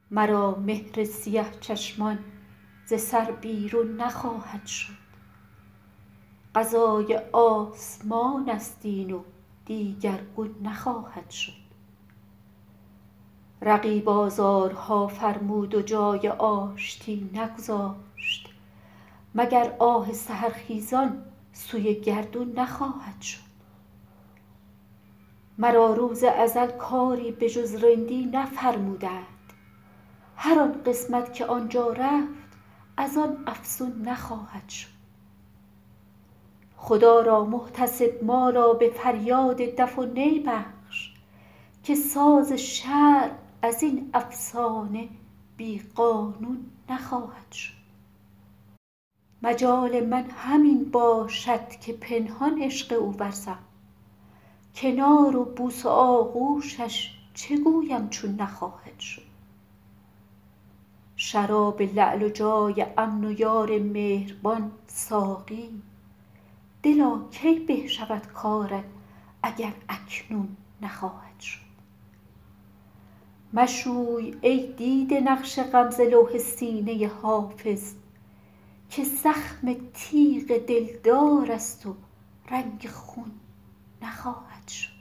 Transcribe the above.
مرا مهر سیه چشمان ز سر بیرون نخواهد شد. قضای آسمان است این و دیگرگون نخواهد شد. رقیب آزارها فرمود و جای آشتی نگذاشت، مگر آه سحرخیزان سوی گردون نخواهد شد. مرا روز ازل کاری به جز رندی نفرمودند، هر آن قسمت که آنجا رفت از آن افزون نخواهد شد. خدا را محتسب ما را به فریاد دف و نی بخش، که ساز شرع از این افسانه بی قانون نخواهد شد. مجال من همین باشد که پنهان عشق او ورزم، کنار و بوس و آغوشش چه گویم چون نخواهد شد. شراب لعل و جای امن و یار مهربان ساقی، دلا کی به شود کارت اگر اکنون نخواهد شد. مشوی ای دیده نقش غم ز لوح سینه حافظ، که زخم تیغ دلدار است و رنگ خون نخواهد شد.